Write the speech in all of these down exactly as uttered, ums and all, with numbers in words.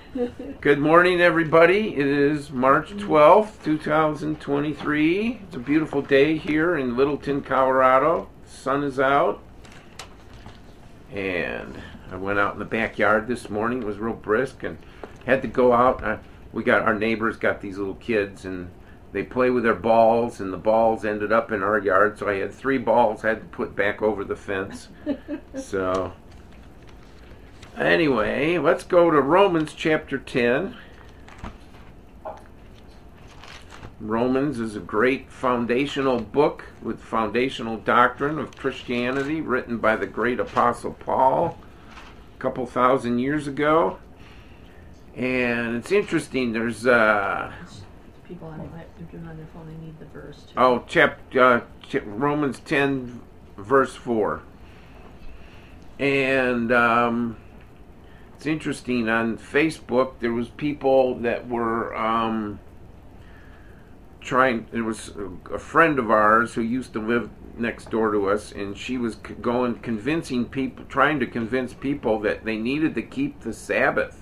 Good morning, everybody. It is March twelfth, two thousand twenty-three. It's a beautiful day here in Littleton, Colorado. The sun is out. And I went out in the backyard this morning. It was real brisk and had to go out. Uh, we got our neighbors got these little kids and they play with their balls, and the balls ended up in our yard. So I had three balls I had to put back over the fence. So anyway, let's go to Romans chapter ten. Romans is a great foundational book with foundational doctrine of Christianity, written by the great Apostle Paul a couple thousand years ago. And it's interesting, there's uh people on they're doing on their phone, they need the verse too. Oh, chap, uh, ch- Romans ten, verse four. And um it's interesting, on Facebook there was people that were um trying, there was a, a friend of ours who used to live next door to us, and she was c- going convincing people, trying to convince people that they needed to keep the Sabbath.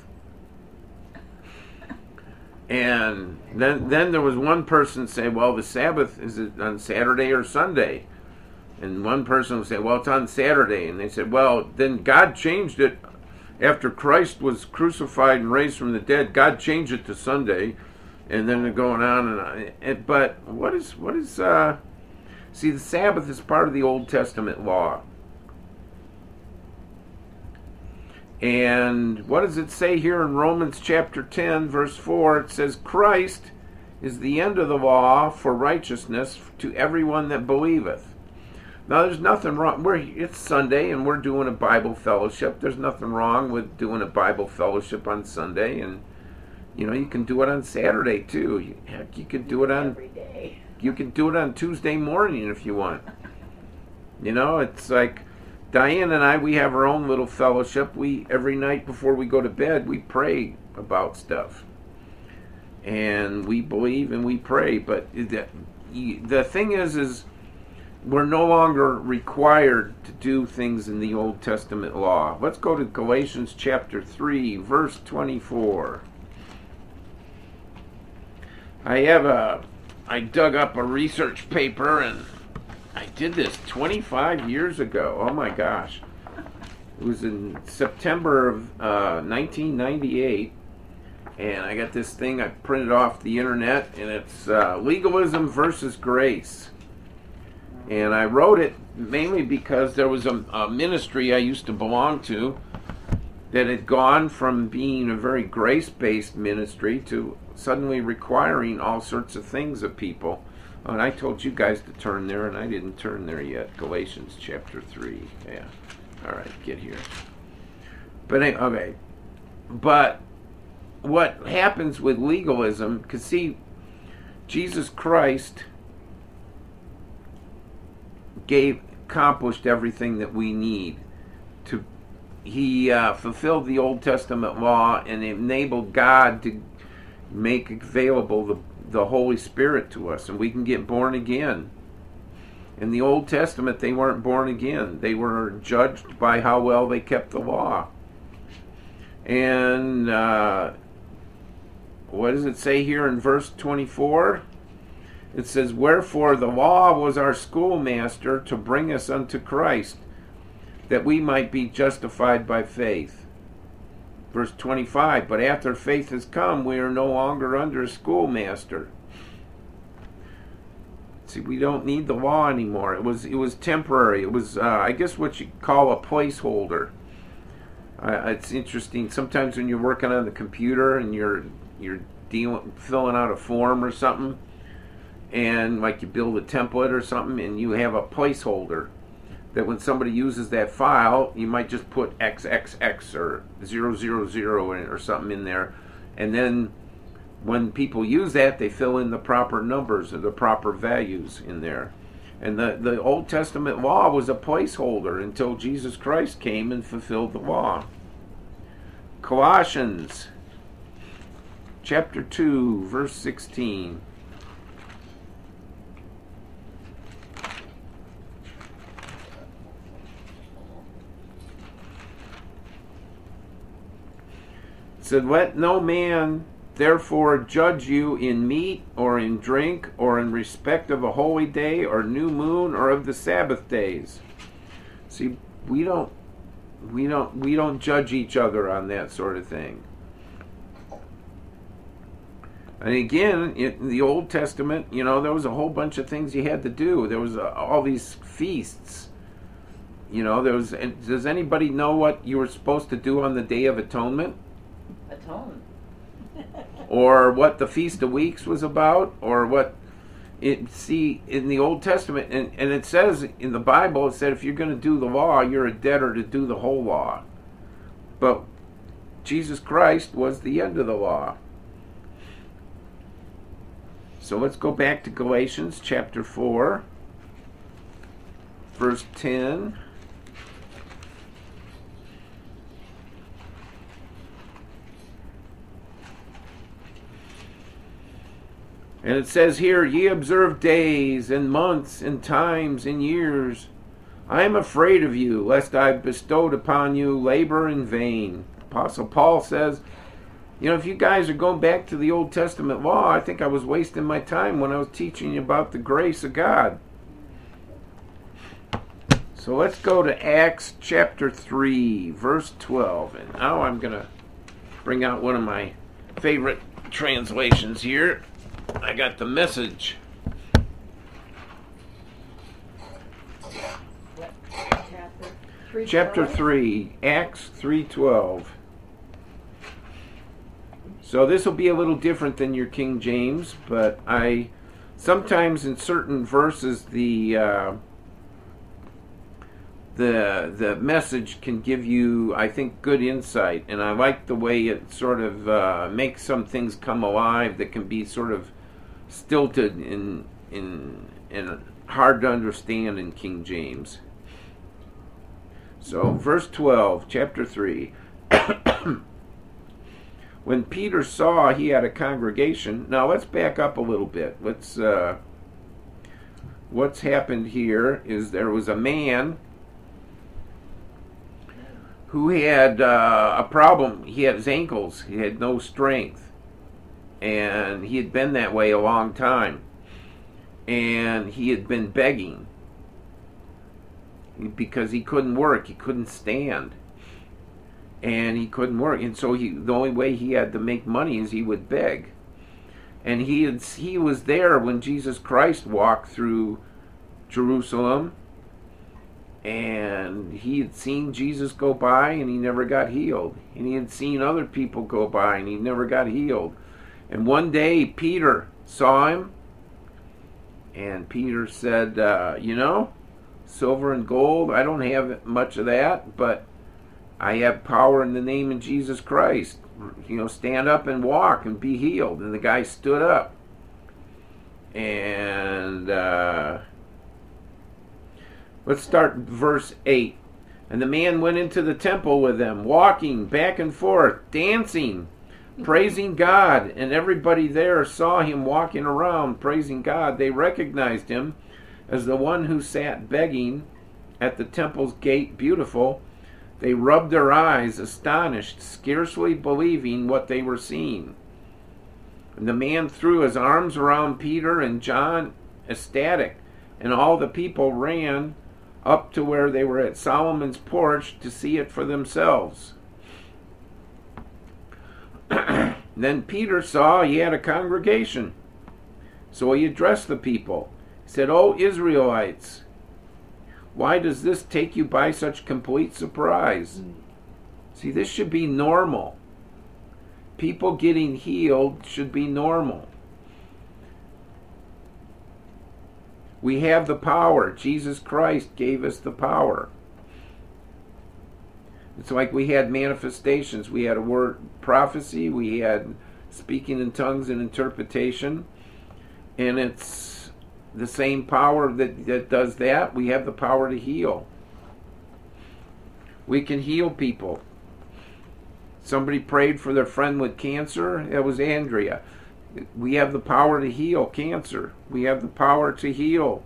And then then there was one person say, well, the Sabbath, is it on Saturday or Sunday? And one person would say, well, it's on Saturday. And they said, well, then God changed it after Christ was crucified and raised from the dead. God changed it to Sunday. And then they're going on and on. And, but what is, what is, uh, see, the Sabbath is part of the Old Testament law. And what does it say here in Romans chapter ten, verse four? It says, Christ is the end of the law for righteousness to everyone that believeth. Now, there's nothing wrong. We're, it's Sunday, and we're doing a Bible fellowship. There's nothing wrong with doing a Bible fellowship on Sunday. And, you know, you can do it on Saturday, too. You, heck, you can do it on... Every day. You can do it on Tuesday morning if you want. You know, it's like... Diane and I, we have our own little fellowship. We every night before we go to bed, we pray about stuff, and we believe and we pray. But the the thing is, is we're no longer required to do things in the Old Testament law. Let's go to Galatians chapter three, verse twenty-four. I have a, I dug up a research paper and. I did this twenty-five years ago. Oh my gosh. It was in September of uh, nineteen ninety-eight. And I got this thing I printed off the internet. And it's uh, Legalism versus Grace. And I wrote it mainly because there was a, a ministry I used to belong to that had gone from being a very grace-based ministry to suddenly requiring all sorts of things of people. And I told you guys to turn there, and I didn't turn there yet. Galatians chapter three. Yeah. All right, get here. But, okay. But what happens with legalism, because see, Jesus Christ gave, accomplished everything that we need. To He uh, fulfilled the Old Testament law and enabled God to make available the the Holy Spirit to us, and we can get born again. In the Old Testament, they weren't born again. They were judged by how well they kept the law. And uh, what does it say here in verse twenty-four? It says, wherefore the law was our schoolmaster to bring us unto Christ, that we might be justified by faith. Verse twenty-five, but after faith has come, we are no longer under a schoolmaster. See, we don't need the law anymore. It was it was temporary. It was, uh, I guess, what you call a placeholder. Uh, it's interesting. Sometimes when you're working on the computer and you're you're dealing, filling out a form or something, and like you build a template or something, and you have a placeholder. That when somebody uses that file, you might just put triple X or zero zero zero or something in there. And then when people use that, they fill in the proper numbers or the proper values in there. And the, the Old Testament law was a placeholder until Jesus Christ came and fulfilled the law. Colossians chapter two, verse sixteen. said, let no man therefore judge you in meat or in drink or in respect of a holy day or new moon or of the Sabbath days. See, we don't we don't we don't judge each other on that sort of thing. And again, in the Old Testament, you know, there was a whole bunch of things you had to do. There was uh, all these feasts. You know, there was. Does anybody know what you were supposed to do on the Day of Atonement? Atone. Or what the Feast of Weeks was about? Or what? It see in the Old Testament, and, and it says in the Bible, it said if you're going to do the law, you're a debtor to do the whole law. But Jesus Christ was the end of the law. So let's go back to Galatians chapter four, verse ten. And it says here, ye observe days and months and times and years. I am afraid of you, lest I bestowed upon you labor in vain. Apostle Paul says, you know, if you guys are going back to the Old Testament law, I think I was wasting my time when I was teaching you about the grace of God. So let's go to Acts chapter three, verse twelve. And now I'm going to bring out one of my favorite translations here. I got the Message. What chapter? Three Chapter twelve? three, Acts three twelve. So this will be a little different than your King James, but I sometimes in certain verses the uh, the the Message can give you, I think, good insight, and I like the way it sort of uh, makes some things come alive that can be sort of stilted and in and hard to understand in King James. So verse twelve, chapter three. When Peter saw he had a congregation, now let's back up a little bit. Let's. Uh, what's happened here is there was a man who had uh, a problem. He had his ankles. He had no strength, and he had been that way a long time. And he had been begging because he couldn't work. He couldn't stand. And he couldn't work, and so he the only way he had to make money is he would beg. And he had, he was there when Jesus Christ walked through Jerusalem, and he had seen Jesus go by and he never got healed, and he had seen other people go by and he never got healed. And one day Peter saw him, and Peter said, uh, you know, silver and gold, I don't have much of that, but I have power in the name of Jesus Christ. You know, stand up and walk and be healed. And the guy stood up. And uh, let's start verse eight. And the man went into the temple with them, walking back and forth, dancing, praising God. And everybody there saw him walking around, praising God. They recognized him as the one who sat begging at the temple's gate, Beautiful. They rubbed their eyes, astonished, scarcely believing what they were seeing. And the man threw his arms around Peter and John, ecstatic, and all the people ran up to where they were at Solomon's porch to see it for themselves. Then Peter saw he had a congregation, so he addressed the people. He said, O Israelites, why does this take you by such complete surprise? Mm. See, this should be normal. People getting healed should be normal. We have the power. Jesus Christ gave us the power. It's like we had manifestations. We had a word prophecy. We had speaking in tongues and interpretation. And it's the same power that, that does that. We have the power to heal. We can heal people. Somebody prayed for their friend with cancer. That was Andrea. We have the power to heal cancer. We have the power to heal.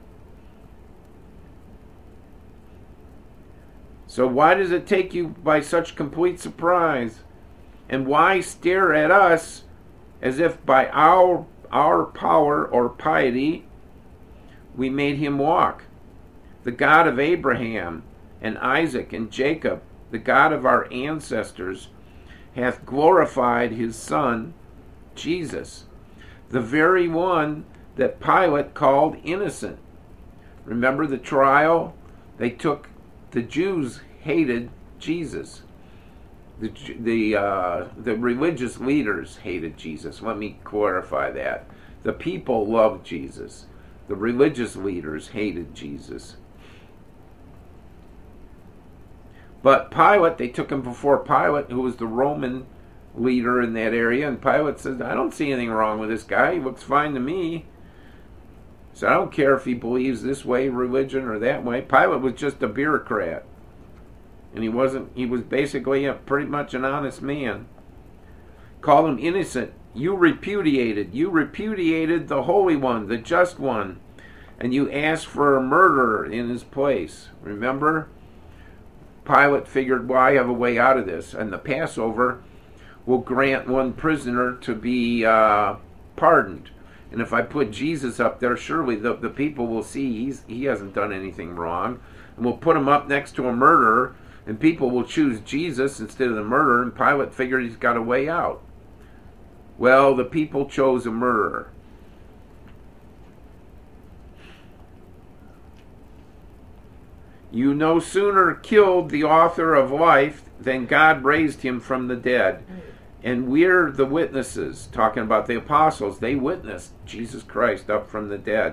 So why does it take you by such complete surprise? And why stare at us as if by our, our power or piety we made him walk? The God of Abraham and Isaac and Jacob, the God of our ancestors, hath glorified his Son, Jesus, the very one that Pilate called innocent. Remember the trial? They took, the Jews hated Jesus. The the uh, the religious leaders hated Jesus. Let me clarify that. The people loved Jesus. The religious leaders hated Jesus. But Pilate, they took him before Pilate, who was the Roman leader in that area, and Pilate says, I don't see anything wrong with this guy. He looks fine to me. So I don't care if he believes this way, religion, or that way. Pilate was just a bureaucrat. And he wasn't, he was basically a, pretty much an honest man. Called him innocent. You repudiated. You repudiated the Holy One, the Just One. And you asked for a murderer in his place. Remember? Pilate figured, well, I have a way out of this. And the Passover will grant one prisoner to be uh, pardoned. And if I put Jesus up there, surely the, the people will see he's, he hasn't done anything wrong. And we'll put him up next to a murderer, and people will choose Jesus instead of the murderer, and Pilate figured he's got a way out. Well, the people chose a murderer. You no sooner killed the author of life than God raised him from the dead. And we're the witnesses, talking about the apostles. They witnessed Jesus Christ up from the dead.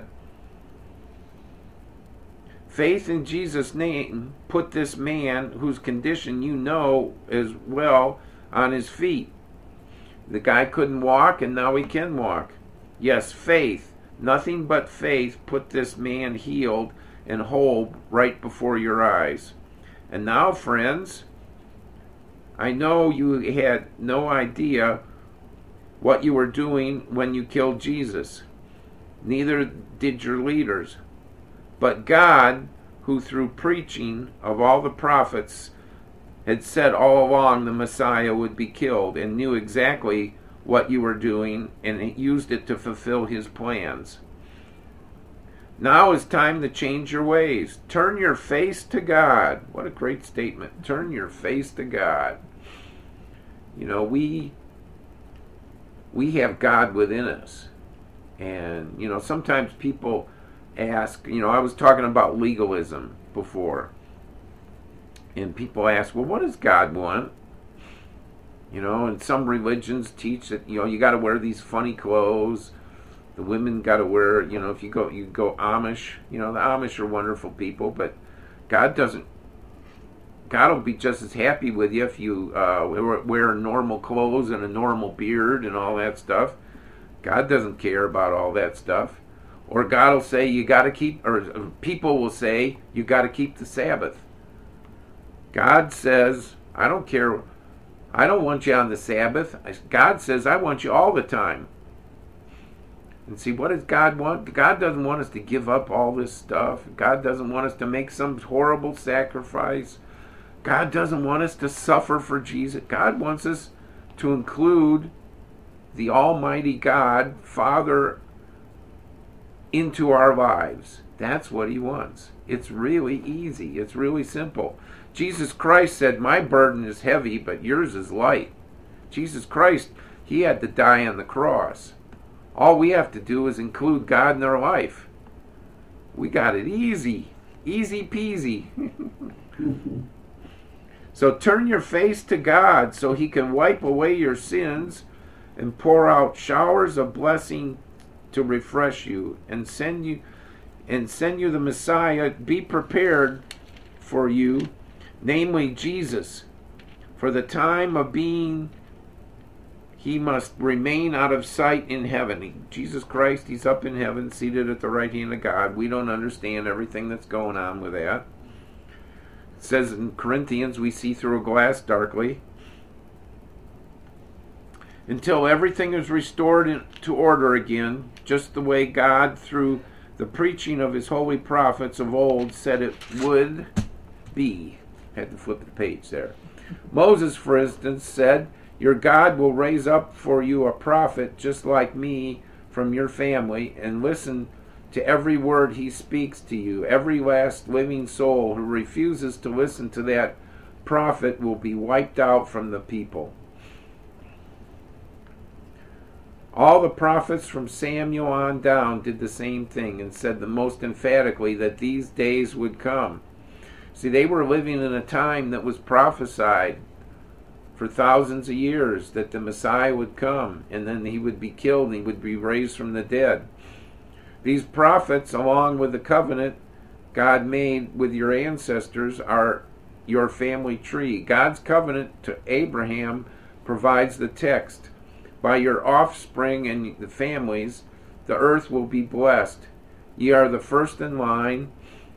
Faith in Jesus' name put this man, whose condition you know as well, on his feet. The guy couldn't walk, and now he can walk. Yes, faith, nothing but faith, put this man healed and whole right before your eyes. And now, friends, I know you had no idea what you were doing when you killed Jesus. Neither did your leaders. But God, who through preaching of all the prophets had said all along the Messiah would be killed, and knew exactly what you were doing, and used it to fulfill his plans. Now is time to change your ways. Turn your face to God. What a great statement. Turn your face to God. You know, we we have God within us. And, you know, sometimes people ask, you know, I was talking about legalism before. And people ask, well, what does God want? You know, and some religions teach that, you know, you got to wear these funny clothes. The women got to wear, you know, if you go, you go Amish, you know, the Amish are wonderful people, but God doesn't, God will be just as happy with you if you uh, wear normal clothes and a normal beard and all that stuff. God doesn't care about all that stuff. Or God will say, you got to keep, or people will say, you got to keep the Sabbath. God says, I don't care, I don't want you on the Sabbath. God says, I want you all the time. And see, what does God want? God doesn't want us to give up all this stuff. God doesn't want us to make some horrible sacrifice. God doesn't want us to suffer for Jesus. God wants us to include the Almighty God, Father, into our lives. That's what he wants. It's really easy. It's really simple. Jesus Christ said, my burden is heavy, but yours is light. Jesus Christ, he had to die on the cross. All we have to do is include God in our life. We got it easy. Easy peasy. So turn your face to God so he can wipe away your sins and pour out showers of blessing to refresh you and send you and send you the Messiah. Be prepared for you, namely Jesus. For the time of being, he must remain out of sight in heaven. He, Jesus Christ, he's up in heaven, seated at the right hand of God. We don't understand everything that's going on with that. It says in Corinthians, we see through a glass darkly. Until everything is restored in, to order again, just the way God, through the preaching of his holy prophets of old, said it would be. Had to flip the page there. Moses, for instance, said, Your God will raise up for you a prophet just like me from your family, and listen to every word he speaks to you. Every last living soul who refuses to listen to that prophet will be wiped out from the people. All the prophets from Samuel on down did the same thing and said the most emphatically that these days would come. See, they were living in a time that was prophesied for thousands of years, that the Messiah would come and then he would be killed and he would be raised from the dead. These prophets, along with the covenant God made with your ancestors, are your family tree. God's covenant to Abraham provides the text. By your offspring and the families, the earth will be blessed. Ye are the first in line,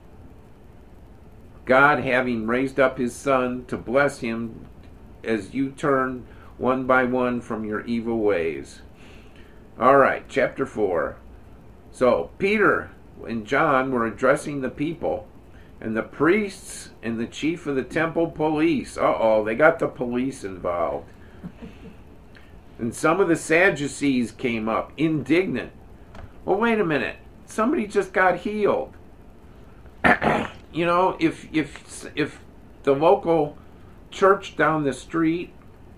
God having raised up his Son to bless him as you turn one by one from your evil ways. All right, chapter four. So Peter and John were addressing the people, and the priests and the chief of the temple police, uh-oh, they got the police involved. And some of the Sadducees came up, indignant. Well, wait a minute. Somebody just got healed. You know, if if if the local church down the street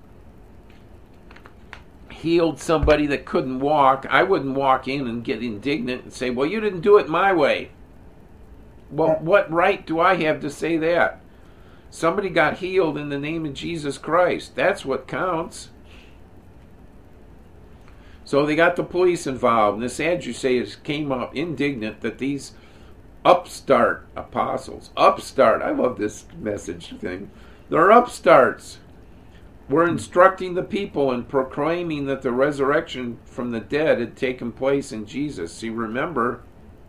healed somebody that couldn't walk, I wouldn't walk in and get indignant and say, well, you didn't do it my way. Well, what right do I have to say that? Somebody got healed in the name of Jesus Christ. That's what counts. So they got the police involved, and the Sadducees came up indignant that these upstart apostles, upstart, I love this message thing, they're upstarts, were instructing the people and proclaiming that the resurrection from the dead had taken place in Jesus. See, remember,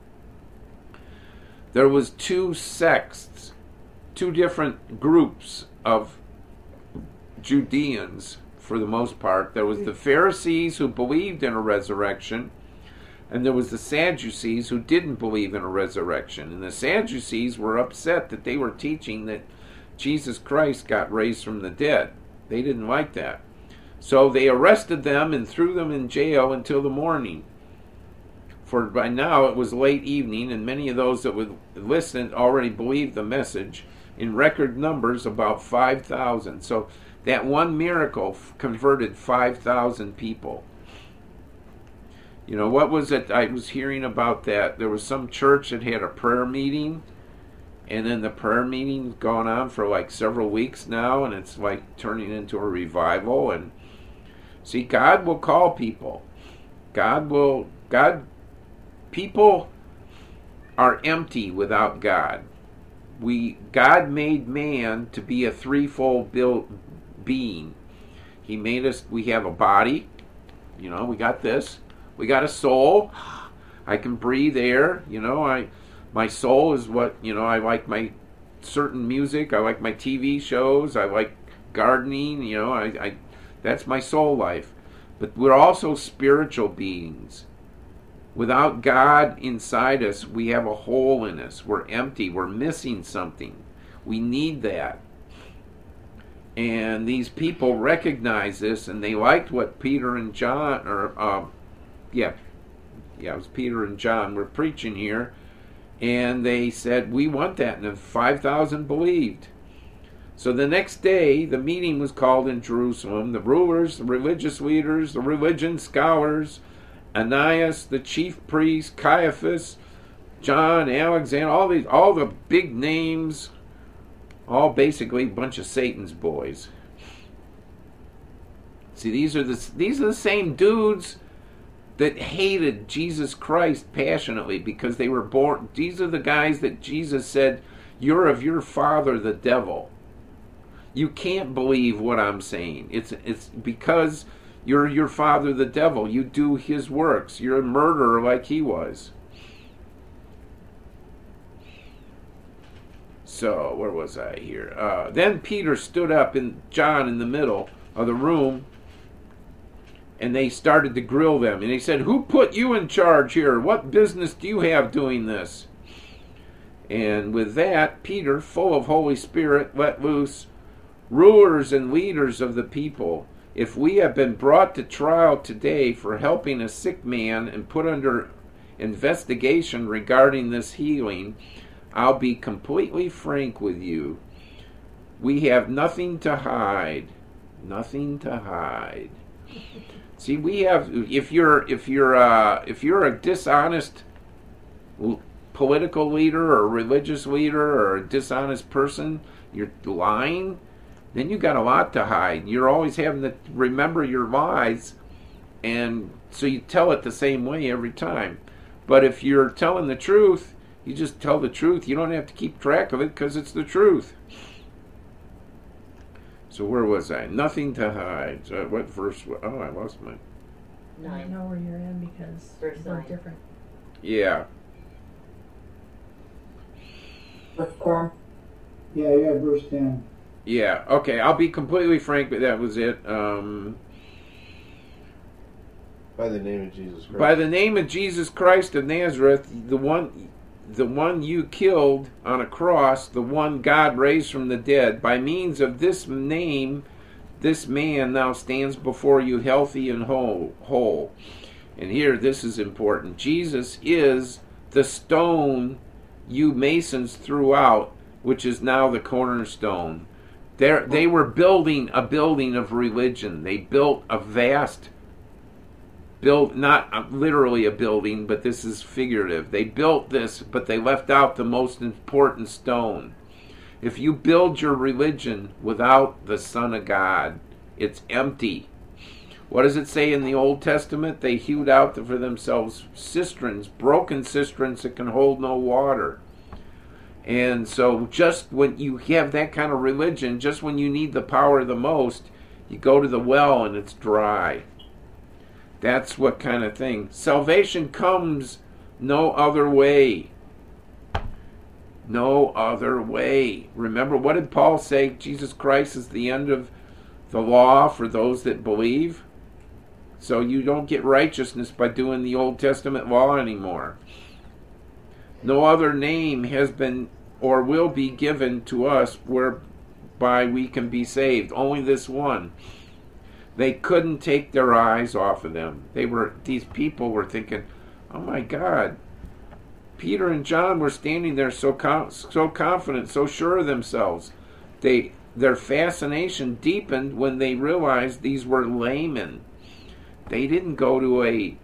there was two sects, two different groups of Judeans. For the most part, there was the Pharisees who believed in a resurrection, and there was the Sadducees who didn't believe in a resurrection. And the Sadducees were upset that they were teaching that Jesus Christ got raised from the dead. They didn't like that. So they arrested them and threw them in jail until the morning. For by now it was late evening, and many of those that would listen already believed the message. In record numbers, about five thousand. So that one miracle converted five thousand people. You know, what was it? I was hearing about that. There was some church that had a prayer meeting, and then the prayer meeting's gone on for like several weeks now, and it's like turning into a revival. And see, God will call people. God will, God, people are empty without God. We, God made man to be a threefold built being. He made us, we have a body, you know, we got this, we got a soul, I can breathe air, you know, I, my soul is what, you know, I like my certain music, I like my T V shows, I like gardening, you know, I, I that's my soul life. But we're also spiritual beings. Without God inside us, we have a hole in us, we're empty, we're missing something, we need that. And these people recognized this, and they liked what Peter and John, or uh, yeah, yeah, it was Peter and John were preaching here, and they said, we want that, and five thousand believed. So the next day, the meeting was called in Jerusalem. The rulers, the religious leaders, the religion scholars, Ananias, the chief priest, Caiaphas, John, Alexander, all these, all the big names, all basically a bunch of Satan's boys. See, these are the these are the same dudes that hated Jesus Christ passionately because they were born. These are the guys that Jesus said, "You're of your father, the devil. You can't believe what I'm saying. It's it's because you're your father, the devil. You do his works. You're a murderer like he was." So, where was I here? Uh, then Peter stood up, and John in the middle of the room, and they started to grill them. And he said, "Who put you in charge here? What business do you have doing this?" And with that, Peter, full of Holy Spirit, let loose rulers and leaders of the people. If we have been brought to trial today for helping a sick man and put under investigation regarding this healing, I'll be completely frank with you. We have nothing to hide. Nothing to hide. See, we have. If you're if you're uh, if you're a dishonest political leader or religious leader or a dishonest person, you're lying, then you got a lot to hide. You're always having to remember your lies, and so you tell it the same way every time. But if you're telling the truth, you just tell the truth. You don't have to keep track of it because it's the truth. So where was I? Nothing to hide. So what verse? Oh, I lost my... I don't know where you're in because Verse they're nine. different. Yeah. Verse ten. Yeah, yeah, verse ten. Yeah. Okay, I'll be completely frank, but that was it. Um, By the name of Jesus Christ. by the name of Jesus Christ of Nazareth, the one... the one you killed on a cross, the one God raised from the dead, by means of this name, this man now stands before you healthy and whole. whole. And here, this is important. Jesus is the stone you masons threw out, which is now the cornerstone. They're, they were building a building of religion. They built a vast built, not literally a building, but this is figurative. They built this, but they left out the most important stone. If you build your religion without the Son of God, it's empty. What does it say in the Old Testament? They hewed out for themselves cisterns, broken cisterns that can hold no water. And so just when you have that kind of religion, just when you need the power the most, you go to the well and it's dry. That's what kind of thing. Salvation comes no other way. No other way. Remember, what did Paul say? Jesus Christ is the end of the law for those that believe. So you don't get righteousness by doing the Old Testament law anymore. No other name has been or will be given to us whereby we can be saved. Only this one. They couldn't take their eyes off of them. They were, these people were thinking, oh my God, Peter and John were standing there so com- so confident, so sure of themselves. They their fascination deepened when they realized these were laymen. They didn't go to a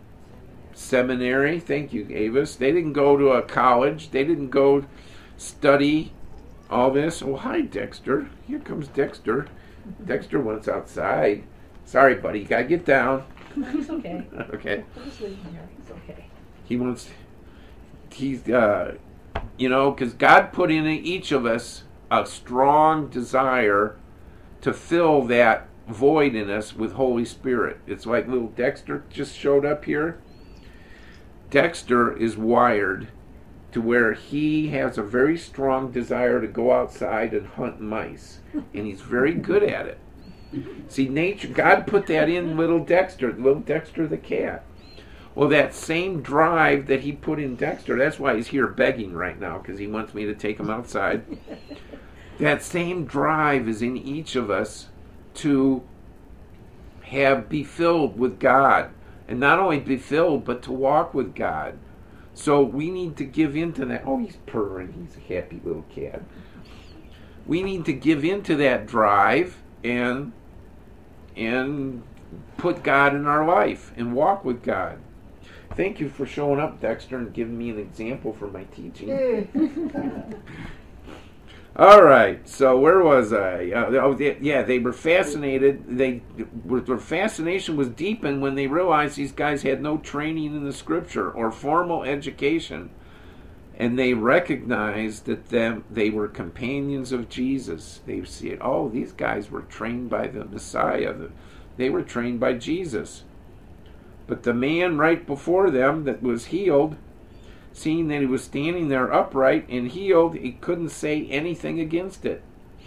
seminary. Thank you, Avis. They didn't go to a college. They didn't go study all this. Oh, hi, Dexter. Here comes Dexter. Dexter wants outside. Sorry, buddy. You gotta get down. He's okay. Okay. We'll just leave him here. He's okay. He wants, he's, uh, you know, because God put in each of us a strong desire to fill that void in us with Holy Spirit. It's like little Dexter just showed up here. Dexter is wired to where he has a very strong desire to go outside and hunt mice. And he's very good at it. See, nature, God put that in little Dexter, little Dexter the cat. Well, that same drive that he put in Dexter, that's why he's here begging right now, because he wants me to take him outside. That same drive is in each of us to have be filled with God. And not only be filled, but to walk with God. So we need to give into that. Oh, he's purring. He's a happy little cat. We need to give into that drive and and put God in our life and walk with God. Thank you for showing up, Dexter, and giving me an example for my teaching. All right, so where was I? Uh, oh, they, yeah, they were fascinated. They their fascination was deepened when they realized these guys had no training in the Scripture or formal education, and they recognized that them they were companions of Jesus. They said, "Oh, these guys were trained by the Messiah. They were trained by Jesus." But the man right before them that was healed, seeing that he was standing there upright and healed, he couldn't say anything against it.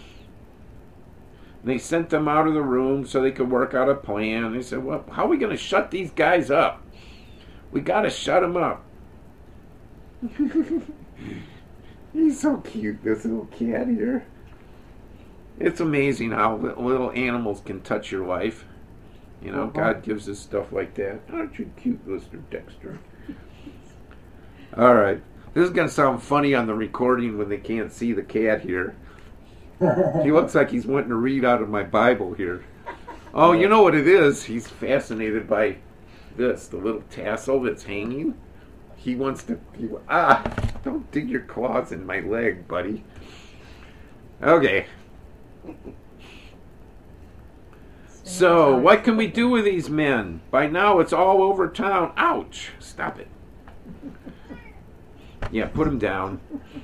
They sent them out of the room so they could work out a plan. They said, well, how are we going to shut these guys up? We got to shut them up. He's so cute, this little cat here. It's amazing how li- little animals can touch your life. You know, Uh-huh. God gives us stuff like that. Aren't you cute, Mister Dexter? All right. This is going to sound funny on the recording when they can't see the cat here. He looks like he's wanting to read out of my Bible here. Oh, you know what it is? He's fascinated by this, the little tassel that's hanging. He wants to... He, ah! Don't dig your claws in my leg, buddy. Okay. So, what can we do with these men? By now, it's all over town. Ouch! Stop it. Yeah, put them down.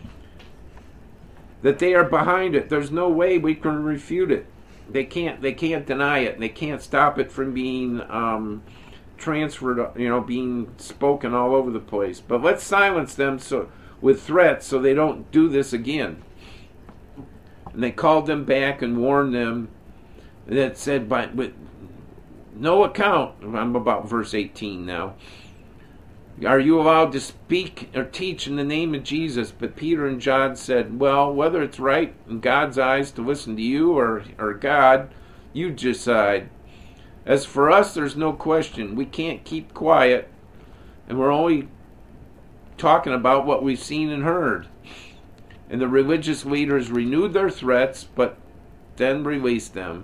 That they are behind it. There's no way we can refute it. They can't. They can't deny it. And they can't stop it from being um, transferred. You know, being spoken all over the place. But let's silence them so with threats, so they don't do this again. And they called them back and warned them. That said, by with no account. I'm about verse eighteen now. Are you allowed to speak or teach in the name of Jesus? But Peter and John said, well, whether it's right in God's eyes to listen to you or, or God, you decide. As for us, there's no question. We can't keep quiet, and we're only talking about what we've seen and heard. And the religious leaders renewed their threats, but then released them.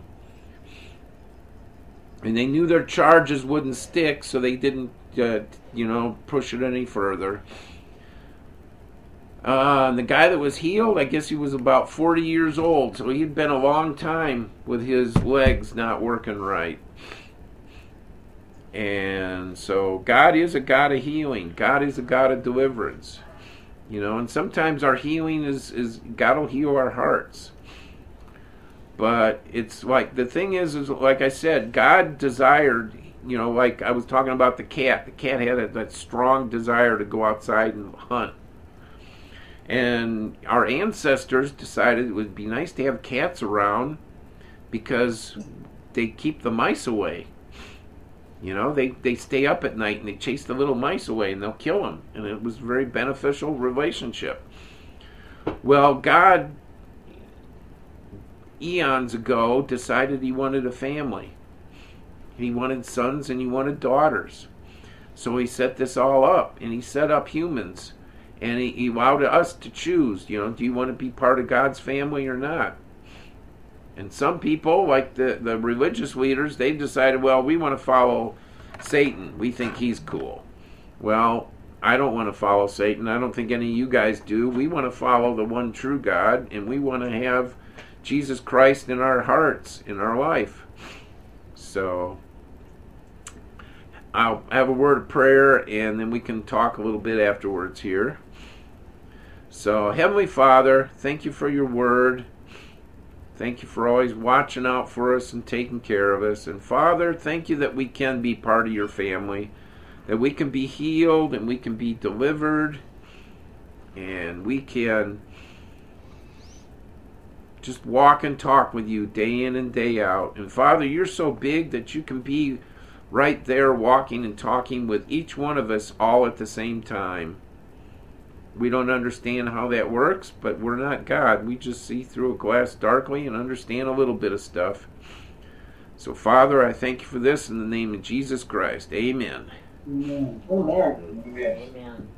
And they knew their charges wouldn't stick, so they didn't Uh, you know, push it any further. Uh, the guy that was healed, I guess he was about forty years old, so he'd been a long time with his legs not working right. And so God is a God of healing. God is a God of deliverance. You know, and sometimes our healing is, is God will heal our hearts. But it's like, the thing is, is like I said, God desired... You know, like I was talking about the cat. The cat had a, that strong desire to go outside and hunt. And our ancestors decided it would be nice to have cats around because they keep the mice away. You know, they, they stay up at night and they chase the little mice away and they'll kill them. And it was a very beneficial relationship. Well, God, eons ago, decided he wanted a family. He wanted sons and he wanted daughters. So he set this all up. And he set up humans. And he, he allowed us to choose. You know, do you want to be part of God's family or not? And some people, like the, the religious leaders, they decided, well, we want to follow Satan. We think he's cool. Well, I don't want to follow Satan. I don't think any of you guys do. We want to follow the one true God. And we want to have Jesus Christ in our hearts, in our life. So I'll have a word of prayer and then we can talk a little bit afterwards here. So, Heavenly Father, thank you for your word. Thank you for always watching out for us and taking care of us. And Father, thank you that we can be part of your family, that we can be healed and we can be delivered and we can just walk and talk with you day in and day out. And Father, you're so big that you can be right there walking and talking with each one of us all at the same time. We don't understand how that works, but we're not God. We just see through a glass darkly and understand a little bit of stuff. So Father, I thank you for this in the name of Jesus Christ. Amen. Amen. Amen. Amen.